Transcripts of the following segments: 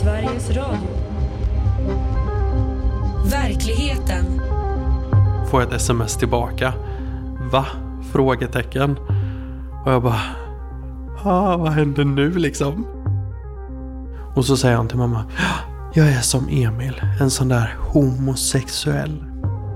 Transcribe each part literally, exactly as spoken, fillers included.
Sveriges Radio. Verkligheten. Får ett sms tillbaka. Va? Frågetecken. Och jag bara, ah, vad händer nu liksom? Och så säger han till mamma, jag är som Emil, en sån där homosexuell.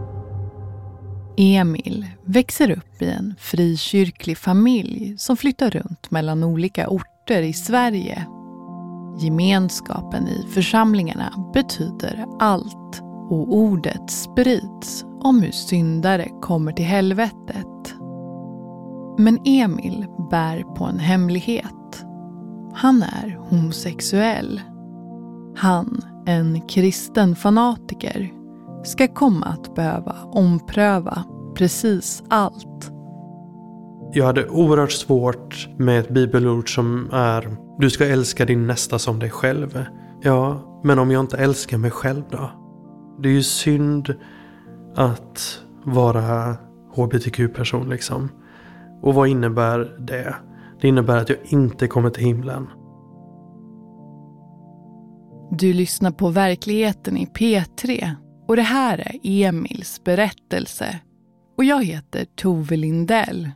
Emil växer upp i en frikyrklig familj som flyttar runt mellan olika orter i Sverige. Gemenskapen i församlingarna betyder allt och ordet sprids om hur syndare kommer till helvetet. Men Emil bär på en hemlighet. Han är homosexuell. Han, en kristen fanatiker, ska komma att behöva ompröva precis allt. Jag hade oerhört svårt med ett bibelord som är, du ska älska din nästa som dig själv. Ja, men om jag inte älskar mig själv då? Det är ju synd att vara hbtq-person liksom. Och vad innebär det? Det innebär att jag inte kommer till himlen. Du lyssnar på Verkligheten i P tre och det här är Emils berättelse. Och jag heter Tove Lindell.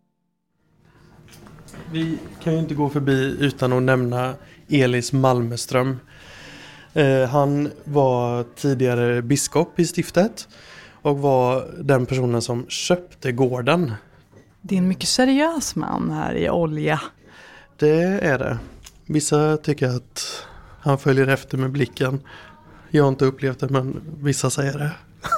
Vi kan ju inte gå förbi utan att nämna Elis Malmström. Eh, han var tidigare biskop i stiftet och var den personen som köpte gården. Det är en mycket seriös man här i olja. Det är det. Vissa tycker att han följer efter med blicken. Jag har inte upplevt det, men vissa säger det.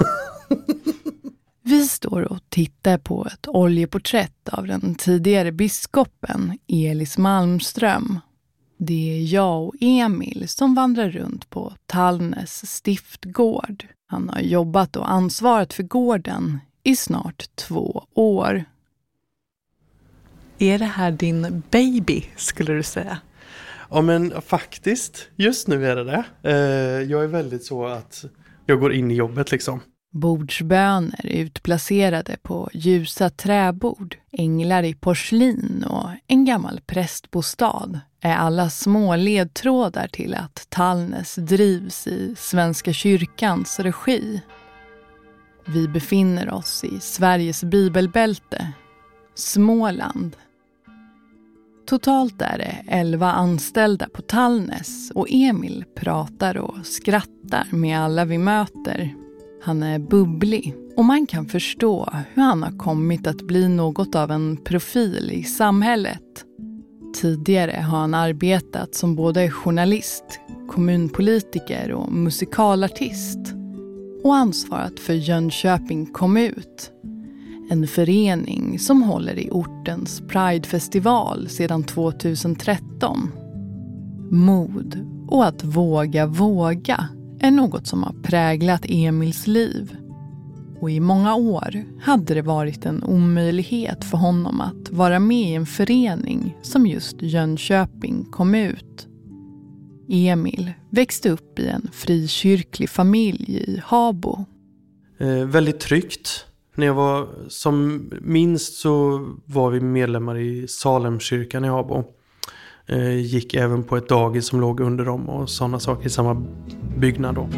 Vi står och tittar på ett oljeporträtt av den tidigare biskopen Elis Malmström. Det är jag och Emil som vandrar runt på Tallnäs stiftgård. Han har jobbat och ansvarat för gården i snart två år. Är det här din baby, skulle du säga? Ja, men faktiskt. Just nu är det det. Eh, jag är väldigt så att jag går in i jobbet liksom. Bordsböner utplacerade på ljusa träbord, änglar i porslin och en gammal prästbostad är alla små ledtrådar till att Tallnäs drivs i Svenska kyrkans regi. Vi befinner oss i Sveriges bibelbälte, Småland. Totalt är det elva anställda på Tallnäs och Emil pratar och skrattar med alla vi möter. Han är bubblig och man kan förstå hur han har kommit att bli något av en profil i samhället. Tidigare har han arbetat som både journalist, kommunpolitiker och musikalartist och ansvarat för Jönköping Komut. En förening som håller i ortens Pride-festival sedan tjugohundratretton. Mod och att våga våga är något som har präglat Emils liv. Och i många år hade det varit en omöjlighet för honom att vara med i en förening som just Jönköping Komut. Emil växte upp i en frikyrklig familj i Habo. Eh, väldigt tryggt. När jag var som minst så var vi medlemmar i Salemkyrkan i Habo. Eh, gick även på ett dagis som låg under dem och sådana saker i samma byggnad då.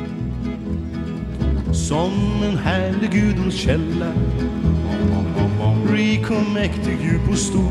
Som en härlig gudens källa, rik och mäktig, djup och stor,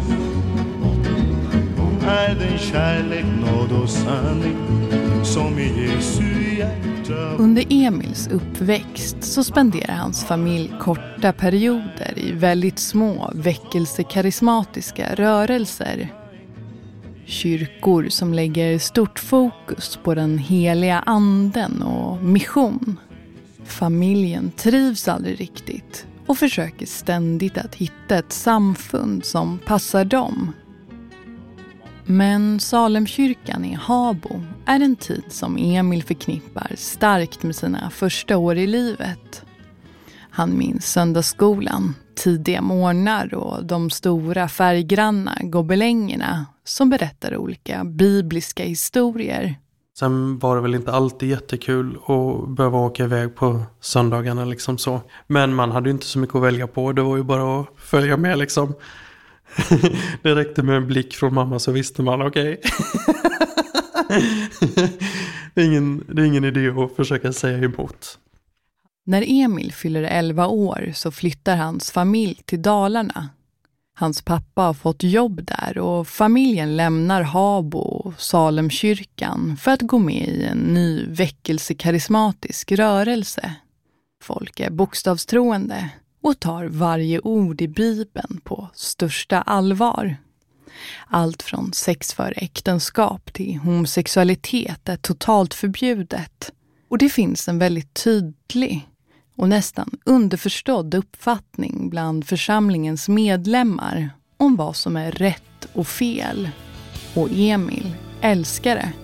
är den kärlek, nåd och sanning som i Jesu hjärta. Under Emils uppväxt så spenderar hans familj korta perioder i väldigt små väckelsekarismatiska rörelser. Kyrkor som lägger stort fokus på den heliga anden och mission. Familjen trivs aldrig riktigt och försöker ständigt att hitta ett samfund som passar dem. Men Salemkyrkan i Habo är en tid som Emil förknippar starkt med sina första år i livet. Han minns söndagsskolan, tidiga morgnar och de stora färggranna gobelängerna som berättar olika bibliska historier. Sen var det väl inte alltid jättekul att behöva åka iväg på söndagarna liksom så. Men man hade ju inte så mycket att välja på. Det var ju bara att följa med liksom. Det räckte med en blick från mamma så visste man okej. Okay. det, är ingen, det är ingen idé att försöka säga emot. När Emil fyller elva år så flyttar hans familj till Dalarna. Hans pappa har fått jobb där och familjen lämnar Habo och Salemkyrkan för att gå med i en ny väckelsekarismatisk rörelse. Folk är bokstavstroende och tar varje ord i Bibeln på största allvar. Allt från sex före äktenskap till homosexualitet är totalt förbjudet. Och det finns en väldigt tydlig och nästan underförstådd uppfattning bland församlingens medlemmar om vad som är rätt och fel. Och Emil älskar det.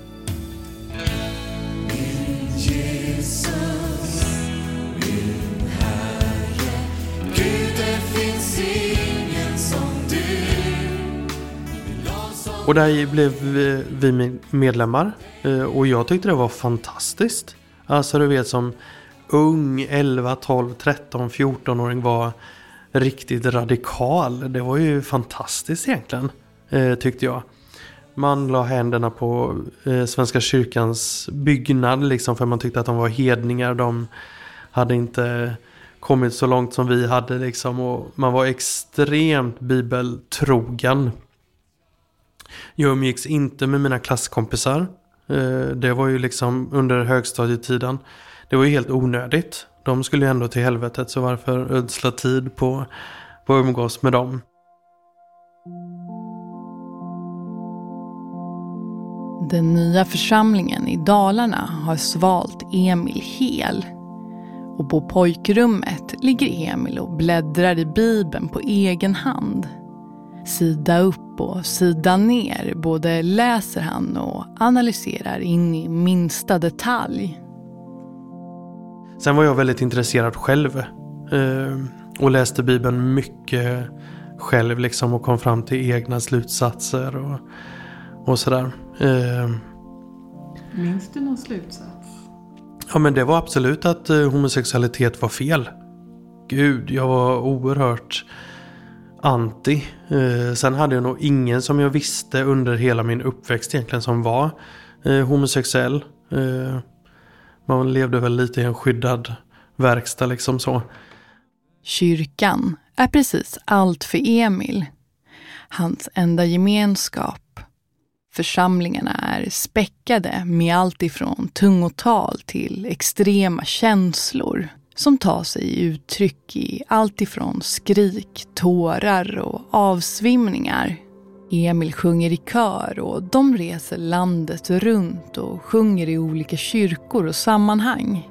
Och där blev vi medlemmar och jag tyckte det var fantastiskt. Alltså du vet, som ung elva, tolv, tretton, fjorton-åring var riktigt radikal. Det var ju fantastiskt egentligen, tyckte jag. Man la händerna på Svenska kyrkans byggnad liksom, för man tyckte att de var hedningar. De hade inte kommit så långt som vi hade liksom, och man var extremt bibeltrogen. Jag umgicks inte med mina klasskompisar. Det var ju liksom under högstadietiden. Det var ju helt onödigt. De skulle ju ändå till helvetet, så varför ödsla tid på, på att umgås med dem? Den nya församlingen i Dalarna har svalt Emil hel. Och på pojkrummet ligger Emil och bläddrar i Bibeln på egen hand. Sida upp och sida ner både läser han och analyserar in i minsta detalj. Sen var jag väldigt intresserad själv eh, och läste Bibeln mycket själv liksom, och kom fram till egna slutsatser och, och sådär. Eh, Minns du någon slutsats? Ja, men det var absolut att eh, homosexualitet var fel. Gud, jag var oerhört anti. Eh, sen hade jag nog ingen som jag visste under hela min uppväxt egentligen som var eh, homosexuell. Eh, man levde väl lite i en skyddad verkstad liksom så. Kyrkan är precis allt för Emil. Hans enda gemenskap. Församlingarna är späckade med allt ifrån tungotal till extrema känslor som tar sig i uttryck i allt ifrån skrik, tårar och avsvimningar. Emil sjunger i kör och de reser landet runt och sjunger i olika kyrkor och sammanhang.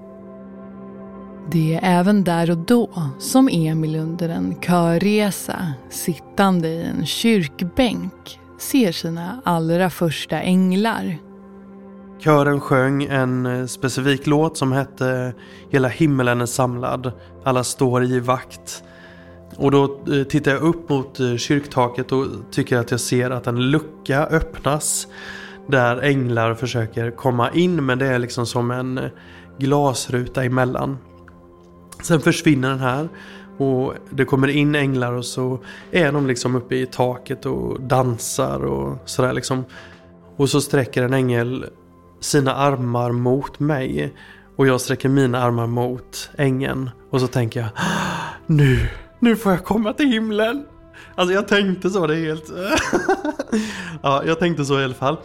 Det är även där och då som Emil under en körresa sittande i en kyrkbänk ser sina allra första änglar. Kören sjöng en specifik låt som hette Hela himmelen är samlad, alla står i vakt. Och då tittar jag upp mot kyrktaket och tycker att jag ser att en lucka öppnas där änglar försöker komma in, men det är liksom som en glasruta emellan. Sen försvinner den här och det kommer in änglar och så är de liksom uppe i taket och dansar och sådär liksom. Och så sträcker en ängel sina armar mot mig och jag sträcker mina armar mot ängeln och så tänker jag, nu, nu får jag komma till himlen. Alltså jag tänkte så, det är helt ja, jag tänkte så i alla fall.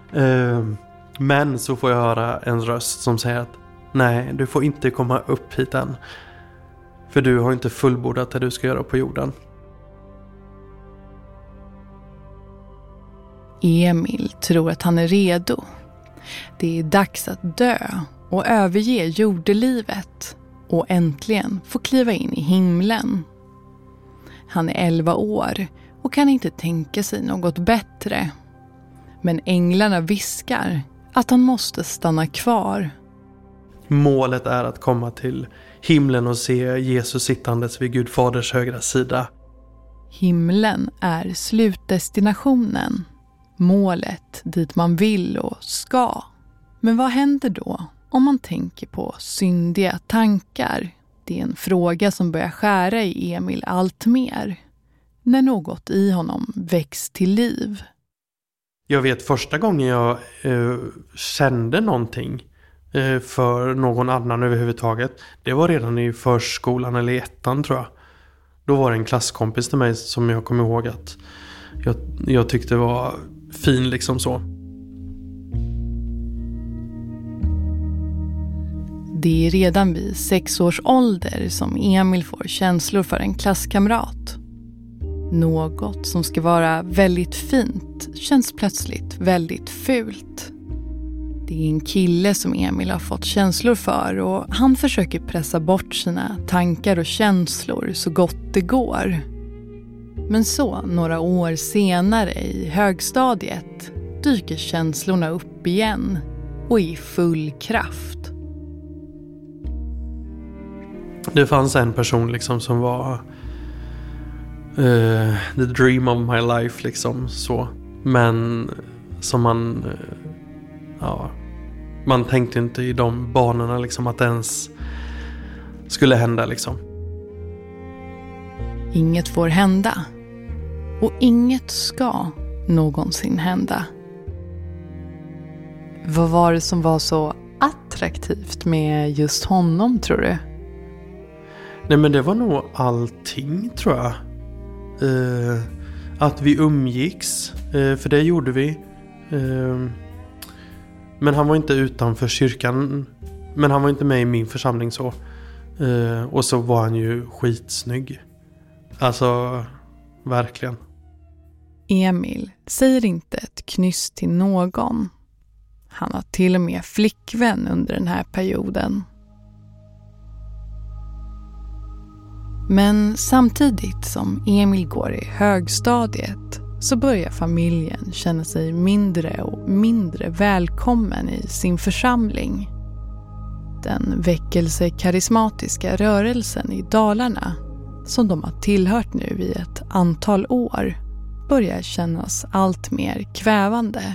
Men så får jag höra en röst som säger att nej, du får inte komma upp hit än. För du har inte fullbordat det du ska göra på jorden. Emil tror att han är redo. Det är dags att dö och överge jordelivet och äntligen få kliva in i himlen. Han är elva år och kan inte tänka sig något bättre. Men änglarna viskar att han måste stanna kvar. Målet är att komma till himlen och se Jesus sittandes vid Gud faders högra sida. Himlen är slutdestinationen. Målet dit man vill och ska. Men vad händer då om man tänker på syndiga tankar? Det är en fråga som börjar skära i Emil allt mer. När något i honom väcks till liv. Jag vet första gången jag eh, kände någonting eh, för någon annan överhuvudtaget. Det var redan i förskolan eller i ettan tror jag. Då var det en klasskompis till mig som jag kommer ihåg att jag, jag tyckte var fin liksom så. Det är redan vid sex års ålder som Emil får känslor för en klasskamrat. Något som ska vara väldigt fint känns plötsligt väldigt fult. Det är en kille som Emil har fått känslor för och han försöker pressa bort sina tankar och känslor så gott det går. Men så, några år senare i högstadiet, dyker känslorna upp igen och i full kraft. Det fanns en person liksom som var uh, the dream of my life liksom så. Men som man uh, ja, man tänkte inte i de banorna liksom att det ens skulle hända liksom. Inget får hända. Och inget ska någonsin hända. Vad var det som var så attraktivt med just honom, tror du? Nej, men det var nog allting, tror jag. Uh, att vi umgicks, uh, för det gjorde vi. Uh, men han var inte utanför kyrkan. Men han var inte med i min församling så. Uh, och så var han ju skitsnygg. Alltså, verkligen. Emil säger inte ett knyst till någon. Han har till och med flickvän under den här perioden. Men samtidigt som Emil går i högstadiet så börjar familjen känna sig mindre och mindre välkommen i sin församling. Den väckelsekarismatiska rörelsen i Dalarna, som de har tillhört nu i ett antal år, börjar kännas allt mer kvävande.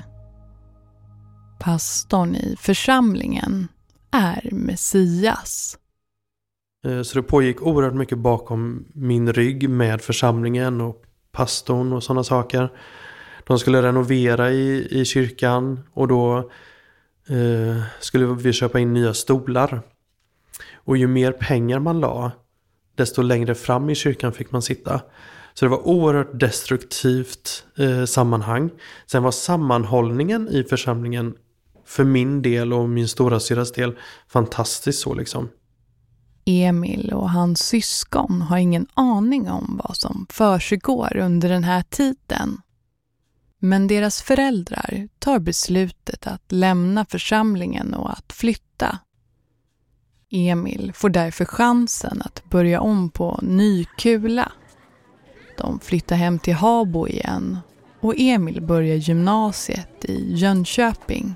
Pastorn i församlingen är Messias. Så det pågick oerhört mycket bakom min rygg med församlingen och pastorn och sådana saker. De skulle renovera i, i kyrkan och då eh, skulle vi köpa in nya stolar. Och ju mer pengar man la, desto längre fram i kyrkan fick man sitta. Så det var oerhört destruktivt eh, sammanhang. Sen var sammanhållningen i församlingen för min del och min stora syras del fantastiskt så liksom. Emil och hans syskon har ingen aning om vad som försiggår under den här tiden. Men deras föräldrar tar beslutet att lämna församlingen och att flytta. Emil får därför chansen att börja om på ny kula. De flyttar hem till Habo igen och Emil börjar gymnasiet i Jönköping.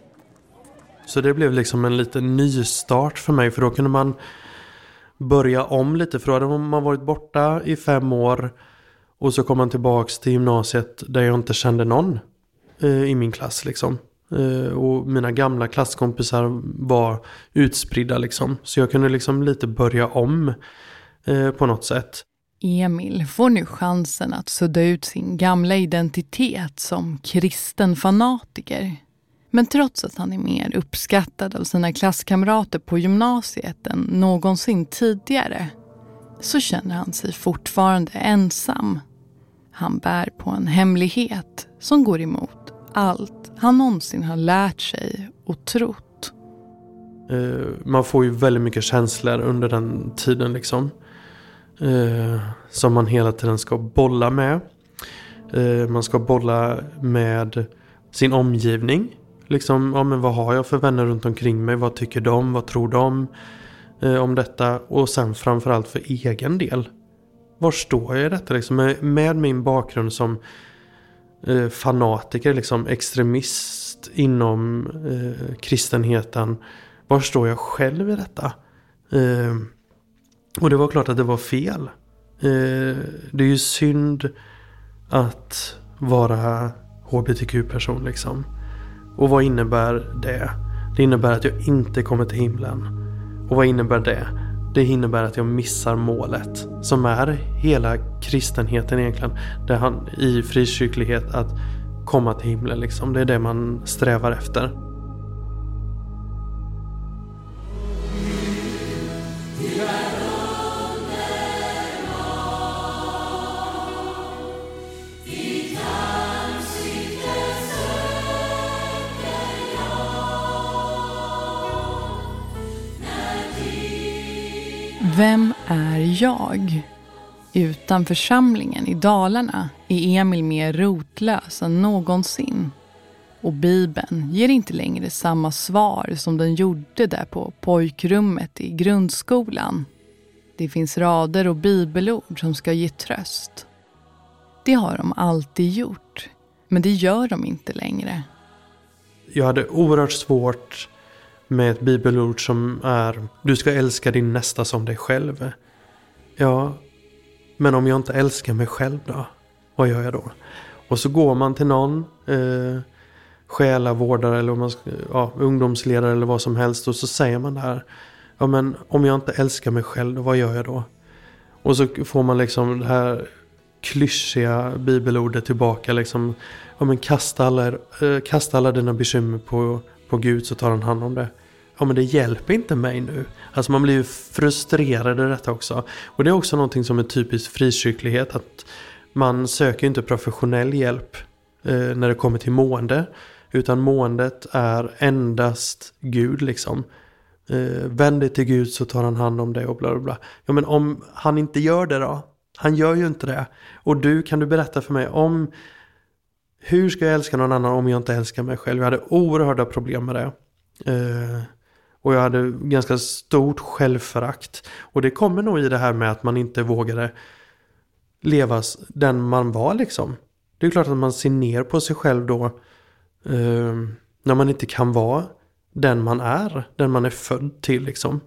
Så det blev liksom en liten nystart för mig, för då kunde man börja om lite, för då hade man varit borta i fem år och så kom man tillbaks till gymnasiet där jag inte kände någon eh, i min klass liksom. Eh, och mina gamla klasskompisar var utspridda liksom, så jag kunde liksom lite börja om eh, på något sätt. Emil får nu chansen att sudda ut sin gamla identitet som kristen fanatiker. Men trots att han är mer uppskattad av sina klasskamrater på gymnasiet än någonsin tidigare, så känner han sig fortfarande ensam. Han bär på en hemlighet som går emot allt han någonsin har lärt sig och trott. Uh, man får ju väldigt mycket känslor under den tiden liksom. Uh, som man hela tiden ska bolla med. Uh, man ska bolla med sin omgivning. Liksom, ja, men vad har jag för vänner runt omkring mig? Vad tycker de? Vad tror de eh, om detta? Och sen framförallt för egen del. Var står jag i detta? Liksom, med, med min bakgrund som eh, fanatiker, liksom, extremist inom eh, kristenheten. Var står jag själv i detta? Eh, och det var klart att det var fel. Eh, det är ju synd att vara H B T Q-person liksom. Och vad innebär det? Det innebär att jag inte kommer till himlen. Och vad innebär det? Det innebär att jag missar målet, som är hela kristenheten egentligen. Där han i frikyrklighet att komma till himlen liksom. Det är det man strävar efter. Vem är jag? Utan församlingen i Dalarna är Emil mer rotlös än någonsin. Och Bibeln ger inte längre samma svar som den gjorde där på pojkrummet i grundskolan. Det finns rader och bibelord som ska ge tröst. Det har de alltid gjort, men det gör de inte längre. Jag hade oerhört svårt med ett bibelord som är: du ska älska din nästa som dig själv. Ja, men om jag inte älskar mig själv då? Vad gör jag då? Och så går man till någon eh, själavårdare eller om man ska, ja, ungdomsledare eller vad som helst, och så säger man där: ja, men om jag inte älskar mig själv då, vad gör jag då? Och så får man liksom det här klyschiga bibelordet tillbaka liksom: ja, men kasta alla, eh, kasta alla dina bekymmer på, på Gud så tar han hand om det. Ja, men det hjälper inte mig nu. Alltså man blir ju frustrerad i detta också. Och det är också någonting som är typiskt frikyrklighet, att man söker inte professionell hjälp eh, när det kommer till mående, utan måendet är endast Gud liksom. Eh, vänd dig till Gud så tar han hand om det och bla bla bla. Ja, men om han inte gör det då? Han gör ju inte det. Och du, kan du berätta för mig om hur ska jag älska någon annan om jag inte älskar mig själv? Jag hade oerhörda problem med det. Eh, och jag hade ganska stort självförakt. Och det kommer nog i det här med att man inte vågade leva den man var liksom. Det är klart att man ser ner på sig själv då. Eh, när man inte kan vara den man är. Den man är född till liksom.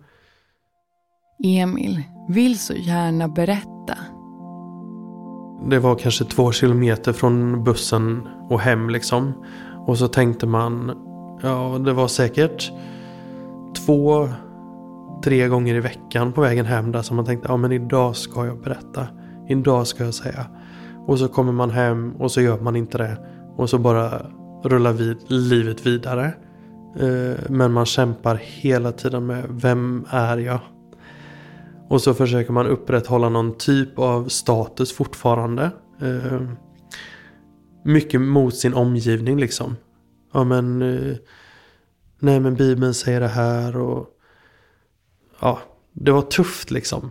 Emil vill så gärna berätta. Det var kanske två kilometer från bussen och hem liksom. Och så tänkte man, ja, det var säkert två, tre gånger i veckan på vägen hem där som man tänkte, ja men idag ska jag berätta. Idag ska jag säga. Och så kommer man hem och så gör man inte det. Och så bara rullar vid, livet vidare. Eh, men man kämpar hela tiden med, vem är jag? Och så försöker man upprätthålla någon typ av status fortfarande. Eh, mycket mot sin omgivning liksom. Ja men, eh, nej men Bibeln säger det här och ja, det var tufft liksom.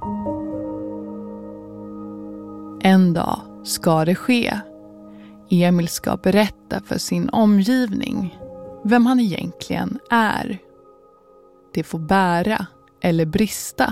En dag ska det ske. Emil ska berätta för sin omgivning vem han egentligen är. Det får bära eller brista.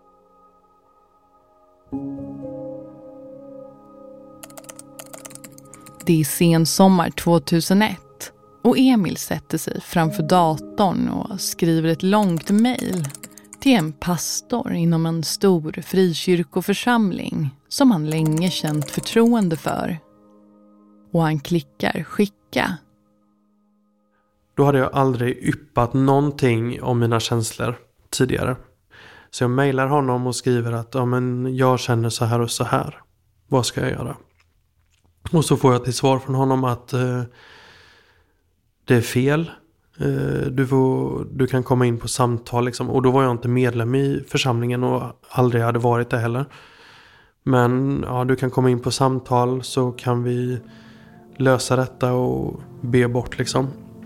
Det är sensommar tjugohundraett och Emil sätter sig framför datorn och skriver ett långt mejl till en pastor inom en stor frikyrkoförsamling som han länge känt förtroende för. Och han klickar skicka. Då hade jag aldrig yppat någonting om mina känslor tidigare. Så jag mejlar honom och skriver att ja, men jag känner så här och så här. Vad ska jag göra? Och så får jag till svar från honom att eh, det är fel. Eh, du, får, du kan komma in på samtal. Liksom. Och då var jag inte medlem i församlingen och aldrig hade varit det heller. Men ja, du kan komma in på samtal så kan vi lösa detta och be bort liksom.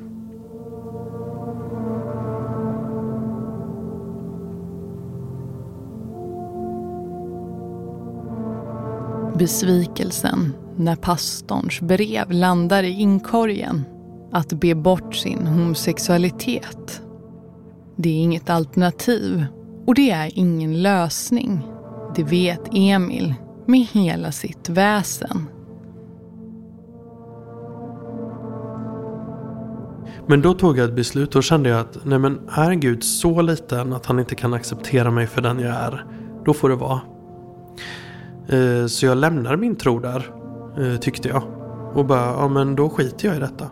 Besvikelsen när pastorns brev landar i inkorgen. Att be bort sin homosexualitet. Det är inget alternativ och det är ingen lösning. Det vet Emil med hela sitt väsen. Men då tog jag ett beslut och kände jag att nej men är Gud så liten att han inte kan acceptera mig för den jag är, då får det vara. Så jag lämnar min tro där, tyckte jag. Och bara, ja men då skiter jag i detta.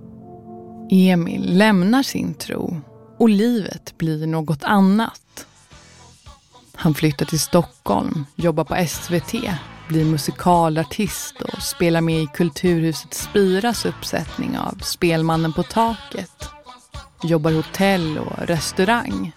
Emil lämnar sin tro och livet blir något annat. Han flyttar till Stockholm, jobbar på S V T, blir musikalartist och spelar med i Kulturhuset Spiras uppsättning av Spelmannen på taket. Jobbar hotell och restaurang.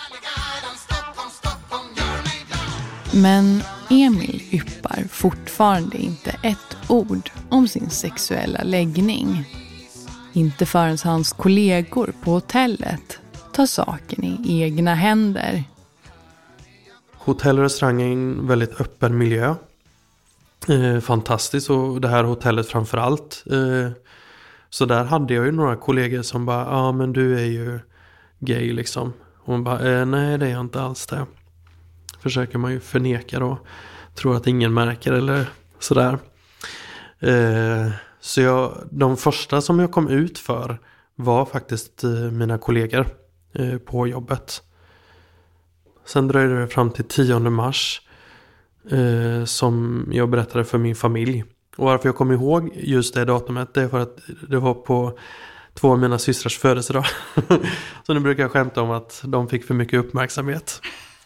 Men Emil yppar fortfarande inte ett ord om sin sexuella läggning. Inte förrän hans kollegor på hotellet tar saken i egna händer. Hotell och restaurang är en väldigt öppen miljö. Eh, fantastiskt, och det här hotellet framförallt. Eh, så där hade jag ju några kollegor som bara, ja ah, men du är ju gay liksom. Och hon bara, eh, nej det är jag inte alls det. Försöker man ju förneka då. Tror att ingen märker eller sådär. Eh, så jag, de första som jag kom ut för var faktiskt eh, mina kollegor eh, på jobbet. Sen dröjde det fram till tionde mars eh, som jag berättade för min familj. Och varför jag kom ihåg just det datumet, det är för att det var på två av mina systrars födelsedag. Så nu brukar jag skämta om att de fick för mycket uppmärksamhet.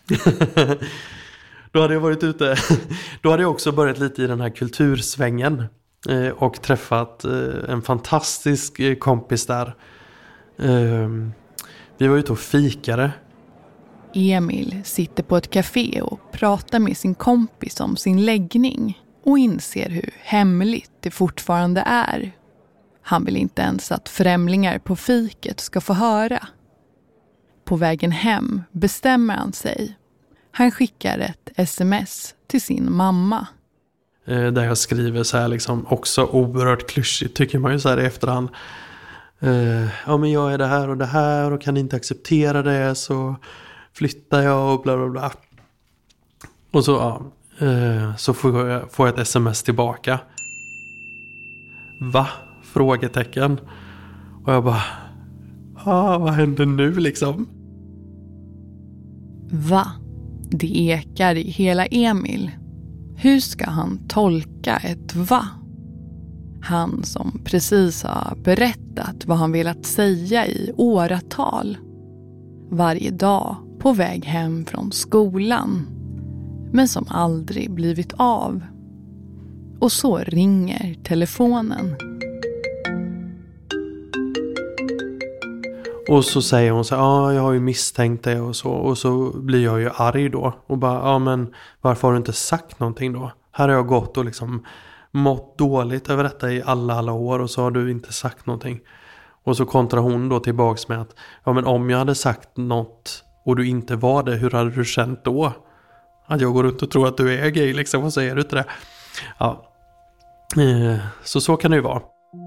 Då hade jag varit ute. Då hade jag också börjat lite i den här kultursvängen eh, och träffat eh, en fantastisk eh, kompis där. Eh, vi var ute och fikade. Emil sitter på ett café och pratar med sin kompis om sin läggning och inser hur hemligt det fortfarande är. Han vill inte ens att främlingar på fiket ska få höra. På vägen hem bestämmer han sig. Han skickar ett sms till sin mamma. Eh, där jag skriver så här liksom, också oerhört klyschigt tycker man ju så här i efterhand. Eh, ja men jag är det här och det här och kan inte acceptera det så flyttar jag och bla bla bla. Och så, ja, eh, så får jag, får jag ett sms tillbaka. Va? Frågetecken. Och jag bara, ah, vad händer nu liksom? Va? Det ekar i hela Emil. Hur ska han tolka ett va? Han som precis har berättat vad han velat säga i åratal. Varje dag på väg hem från skolan. Men som aldrig blivit av. Och så ringer telefonen. Och så säger hon så ja ah, jag har ju misstänkt det och så. Och så blir jag ju arg då. Och bara, ja ah, men varför har du inte sagt någonting då? Här har jag gått och liksom mått dåligt över detta i alla alla år. Och så har du inte sagt någonting. Och så kontrar hon då tillbaks med att, ja men om jag hade sagt något och du inte var det, hur hade du känt då? Att jag går runt och tror att du är gay liksom, och säger du inte det? Ja, eh, så så kan det ju vara.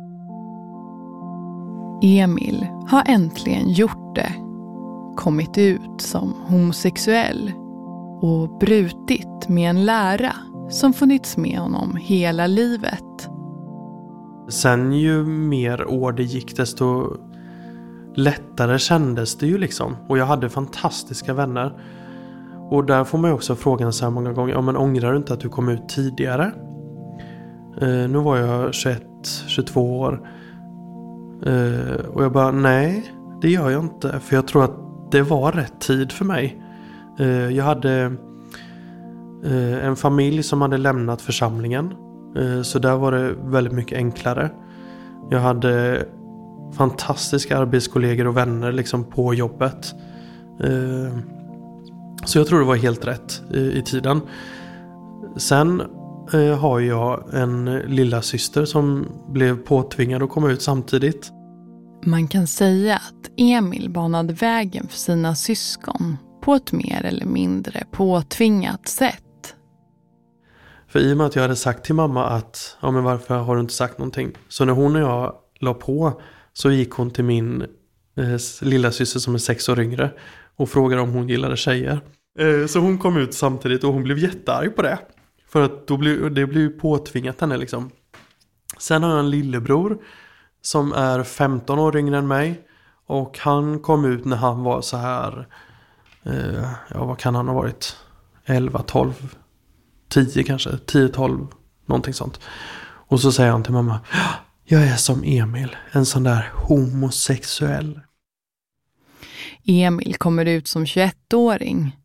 Emil har äntligen gjort det. Kommit ut som homosexuell. Och brutit med en lära som funnits med honom hela livet. Sen ju mer år det gick desto lättare kändes det ju liksom. Och jag hade fantastiska vänner. Och där får man ju också frågan så här många gånger. Ja men ångrar du inte att du kom ut tidigare? Eh, nu var jag tjugoett, tjugotvå år. Eh, och jag bara nej, det gör jag inte. För jag tror att det var rätt tid för mig. Eh, jag hade eh, en familj som hade lämnat församlingen. Eh, så där var det väldigt mycket enklare. Jag hade fantastiska arbetskollegor och vänner liksom på jobbet. Eh, så jag tror det var helt rätt i, i tiden. Sen eh, har jag en lilla syster som blev påtvingad att komma ut samtidigt. Man kan säga att Emil banade vägen för sina syskon på ett mer eller mindre påtvingat sätt. För i och med att jag hade sagt till mamma att ja men varför har du inte sagt någonting? Så när hon och jag la på så gick hon till min eh, lilla syster som är sex år yngre och frågade om hon gillade tjejer. Eh, så hon kom ut samtidigt och hon blev jättearg på det. För att då blev, det blev ju påtvingat henne liksom. Sen har jag en lillebror som är femton år yngre än mig. Och han kom ut när han var så här, eh, ja vad kan han ha varit? elva, tolv, tio kanske, tio, tolv, någonting sånt. Och så säger han till mamma, jag är som Emil, en sån där homosexuell. Emil kommer ut som tjugoettåring.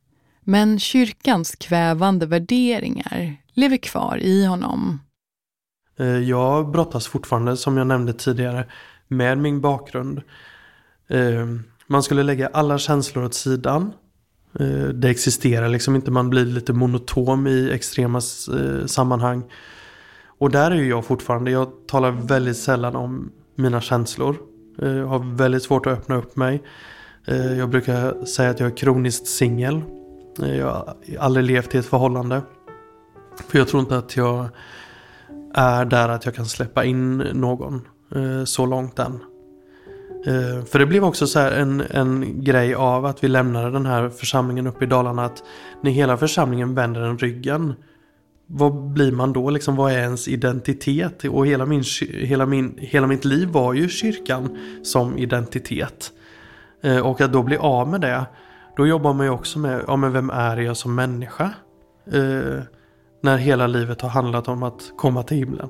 Men kyrkans kvävande värderingar lever kvar i honom. Jag brottas fortfarande, som jag nämnde tidigare, med min bakgrund. Man skulle lägga alla känslor åt sidan. Det existerar liksom inte, man blir lite monotom i extrema sammanhang. Och där är ju jag fortfarande, jag talar väldigt sällan om mina känslor. Jag har väldigt svårt att öppna upp mig. Jag brukar säga att jag är kroniskt singel. Jag har aldrig levt i ett förhållande. För jag tror inte att jag är där att jag kan släppa in någon så långt än. För det blev också så här en, en grej av att vi lämnade den här församlingen uppe i Dalarna, att när hela församlingen vänder den ryggen, vad blir man då? Liksom, vad är ens identitet? Och hela, min, hela, min, hela mitt liv var ju kyrkan som identitet. Och att då bli av med det, då jobbar man ju också med, ja, men vem är jag som människa? Eh, när hela livet har handlat om att komma till himlen.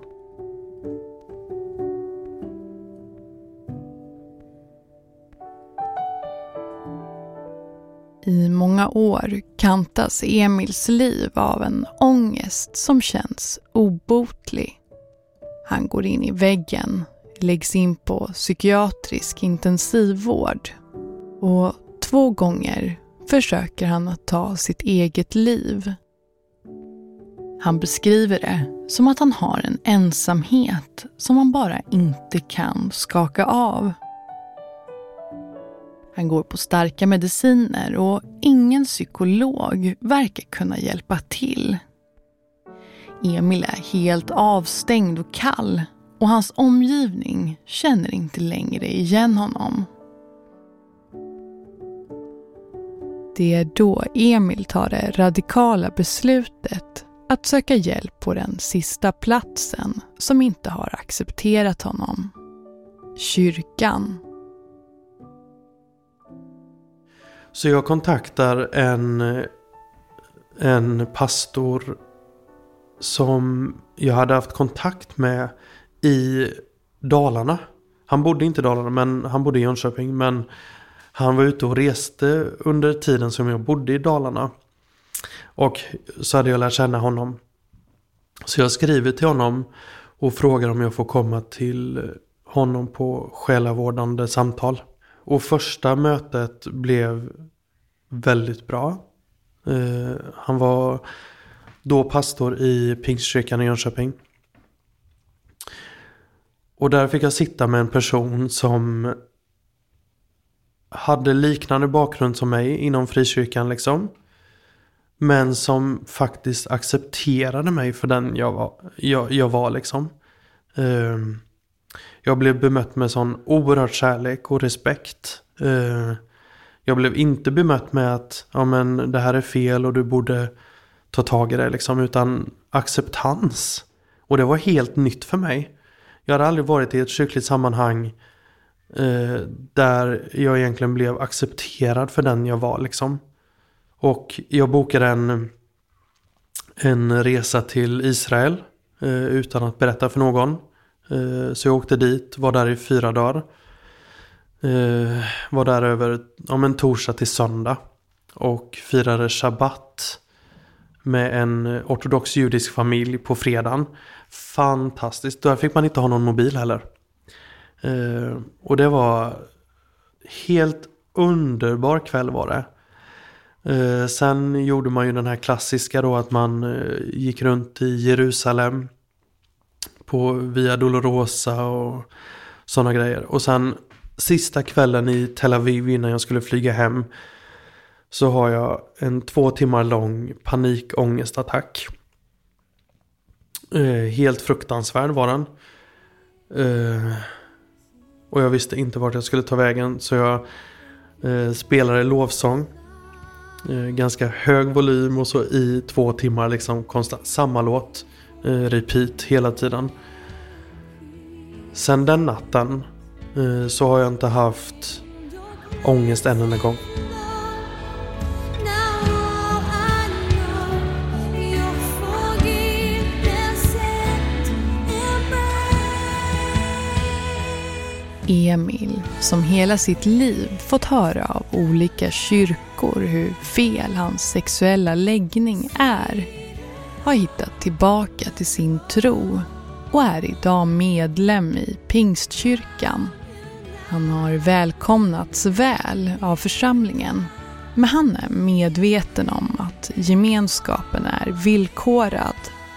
I många år kantas Emils liv av en ångest som känns obotlig. Han går in i väggen, läggs in på psykiatrisk intensivvård och två gånger försöker han att ta sitt eget liv. Han beskriver det som att han har en ensamhet som han bara inte kan skaka av. Han går på starka mediciner och ingen psykolog verkar kunna hjälpa till. Emil är helt avstängd och kall och hans omgivning känner inte längre igen honom. Det är då Emil tar det radikala beslutet att söka hjälp på den sista platsen som inte har accepterat honom. Kyrkan. Så jag kontaktar en, en pastor som jag hade haft kontakt med i Dalarna. Han bodde inte i Dalarna, men han bodde i Jönköping. Men han var ute och reste under tiden som jag bodde i Dalarna. Och så hade jag lärt känna honom. Så jag skriver till honom och frågar om jag får komma till honom på själavårdande samtal. Och första mötet blev väldigt bra. Eh, han var då pastor i Pingstkyrkan i Jönköping. Och där fick jag sitta med en person som hade liknande bakgrund som mig inom frikyrkan liksom. Men som faktiskt accepterade mig för den jag var, jag, jag var liksom. Eh, Jag blev bemött med sån oerhört kärlek och respekt. Jag blev inte bemött med att ja, men det här är fel och du borde ta tag i det liksom, utan acceptans. Och det var helt nytt för mig. Jag hade aldrig varit i ett kyrkligt sammanhang där jag egentligen blev accepterad för den jag var liksom. Och jag bokade en, en resa till Israel utan att berätta för någon. Så jag åkte dit, var där i fyra dagar. Var där över om en torsdag till söndag. Och firade shabbat med en ortodox judisk familj på fredagen. Fantastiskt, där fick man inte ha någon mobil heller. Och det var helt underbar kväll var det. Sen gjorde man ju den här klassiska då att man gick runt i Jerusalem på Via Dolorosa och sådana grejer. Och sen sista kvällen i Tel Aviv innan jag skulle flyga hem så har jag en två timmar lång panikångestattack. Eh, helt fruktansvärd var den. Eh, och jag visste inte vart jag skulle ta vägen, så jag eh, spelade lovsång. Eh, ganska hög volym och så i två timmar liksom konstant samma låt. Eh, repeat hela tiden. Sen den natten eh, så har jag inte haft ångest än en gång. Emil, som hela sitt liv fått höra av olika kyrkor hur fel hans sexuella läggning är, har hittat tillbaka till sin tro och är idag medlem i Pingstkyrkan. Han har välkomnats väl av församlingen, men han är medveten om att gemenskapen är villkorad.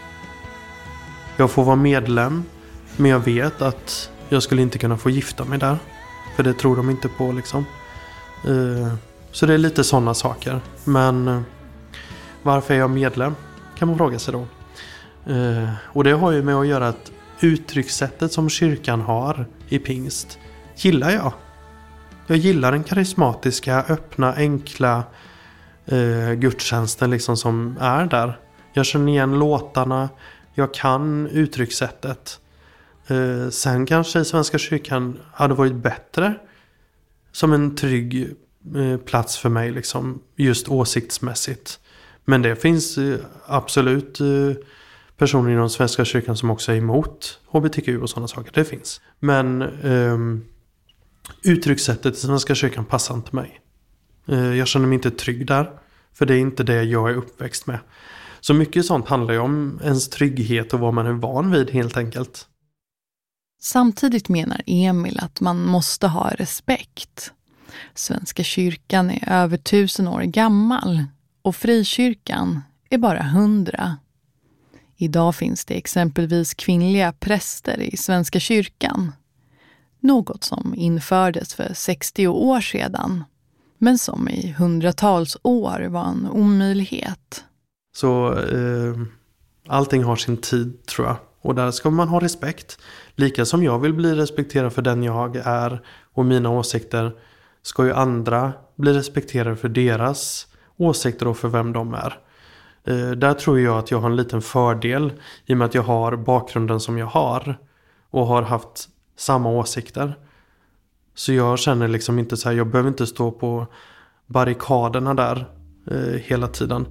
Jag får vara medlem, men jag vet att jag skulle inte kunna få gifta mig där. För det tror de inte på liksom. Så det är lite sådana saker. Men varför är jag medlem? Kan man fråga sig då. Och det har ju med att göra att uttryckssättet som kyrkan har i pingst gillar jag. Jag gillar den karismatiska, öppna, enkla eh, gudstjänsten liksom som är där. Jag känner igen låtarna. Jag kan uttryckssättet. Eh, sen kanske Svenska kyrkan hade varit bättre som en trygg eh, plats för mig liksom, just åsiktsmässigt. Men det finns eh, absolut eh, personer inom Svenska kyrkan som också är emot H B T Q och sådana saker. Det finns. Men eh, uttryckssättet i Svenska kyrkan passar inte mig. Eh, jag känner mig inte trygg där. För det är inte det jag är uppväxt med. Så mycket sånt handlar ju om ens trygghet och vad man är van vid helt enkelt. Samtidigt menar Emil att man måste ha respekt. Svenska kyrkan är över tusen år gammal och frikyrkan är bara hundra. Idag finns det exempelvis kvinnliga präster i Svenska kyrkan. Något som infördes för sextio år sedan, men som i hundratals år var en omöjlighet. Så eh, allting har sin tid tror jag. Och där ska man ha respekt. Lika som jag vill bli respekterad för den jag är och mina åsikter, ska ju andra bli respekterade för deras åsikter och för vem de är. Eh, där tror jag att jag har en liten fördel i och med att jag har bakgrunden som jag har och har haft samma åsikter. Så jag känner liksom inte så här, jag behöver inte stå på barrikaderna där eh, hela tiden.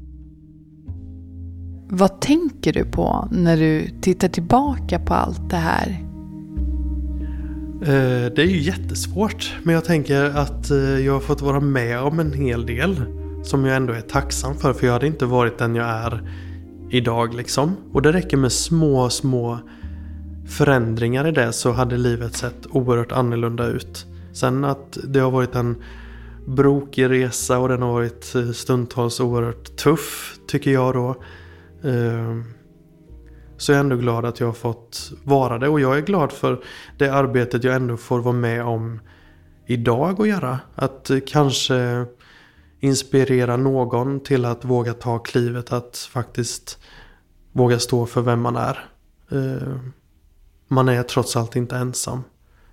Vad tänker du på när du tittar tillbaka på allt det här? Eh, det är ju jättesvårt. Men jag tänker att eh, jag har fått vara med om en hel del som jag ändå är tacksam för. För jag hade inte varit den jag är idag liksom. Och det räcker med små, små förändringar i det så hade livet sett oerhört annorlunda ut. Sen att det har varit en brokig resa och den har varit stundtals oerhört tuff tycker jag då. Så jag är ändå glad att jag har fått vara det. Och jag är glad för det arbetet jag ändå får vara med om idag och göra. Att kanske inspirera någon till att våga ta klivet. Att faktiskt våga stå för vem man är. Man är trots allt inte ensam.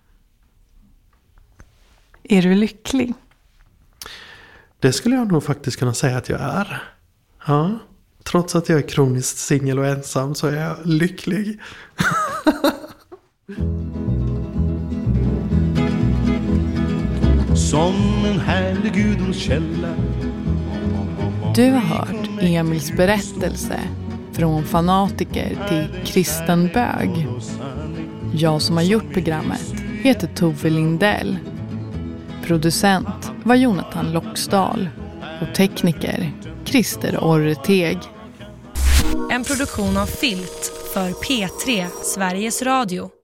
Är du lycklig? Det skulle jag nog faktiskt kunna säga att jag är. Ja. Trots att jag är kroniskt singel och ensam så är jag lycklig. Som en härlig gudorkälla. Du har hört Emils berättelse från fanatiker till kristen bög. Jag som har gjort programmet heter Tove Lindell. Producent var Jonathan Loxdal och tekniker Christer Orreteg. En produktion av Filt för P tre Sveriges Radio.